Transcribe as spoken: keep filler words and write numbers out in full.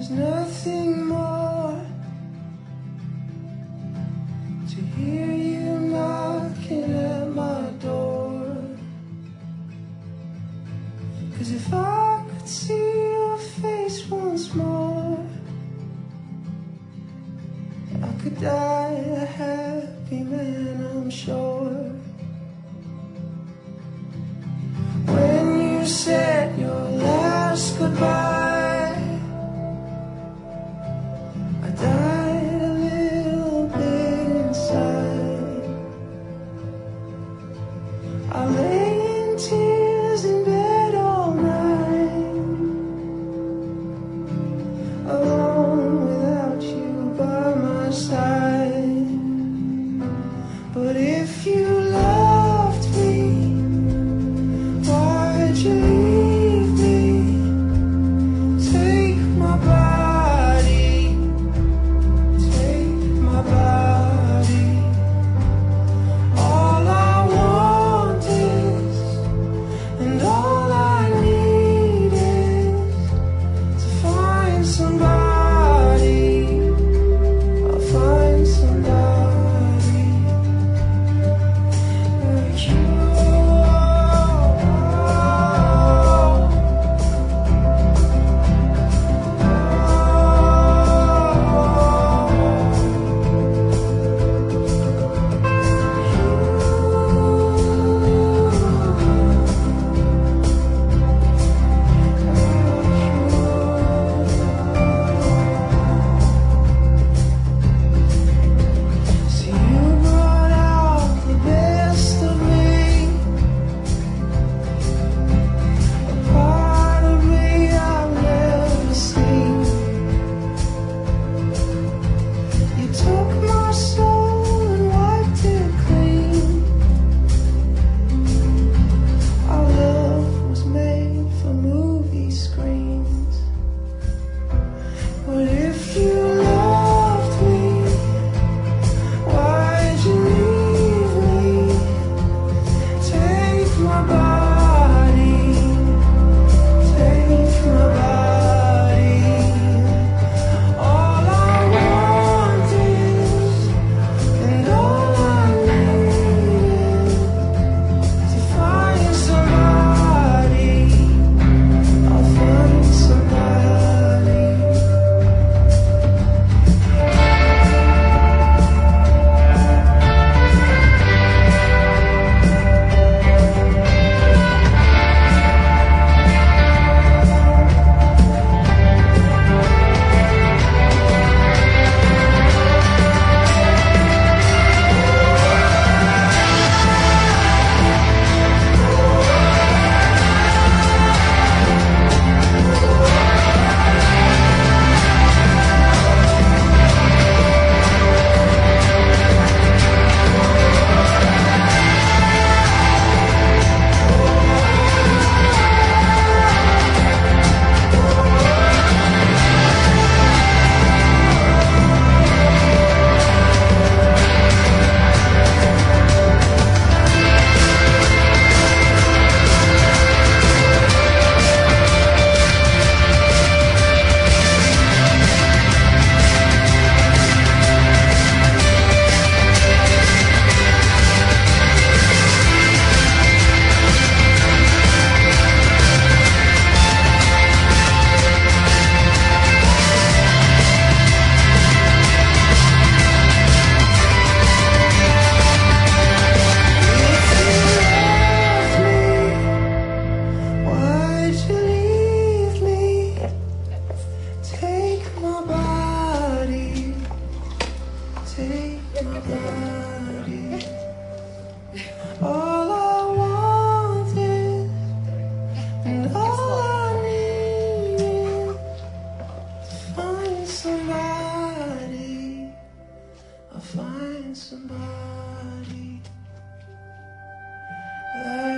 There's nothing more to hear you knocking at my door. 'Cause if I could see your face once more, I could die a happy man, I'm sure. When you said your last goodbye, I died a little bit inside. I lay in tears in bed all night, alone without you by my side. But if you loved me, why'd you leave me? Take my body, take my body. All I want is, and all I need is to find somebody. I'll find somebody like you. See, you brought out the best of me, a part of me I've never seen. You took my soul and wiped it clean. Our love was made for movie screens. But if you loved me, why'd you leave me? Take my body, take my body. All I want is, and all I need is to find somebody. I'll find somebody. Why'd you leave me? Take my body, take my body. All I want is, and all I need is to find somebody. I'll find somebody like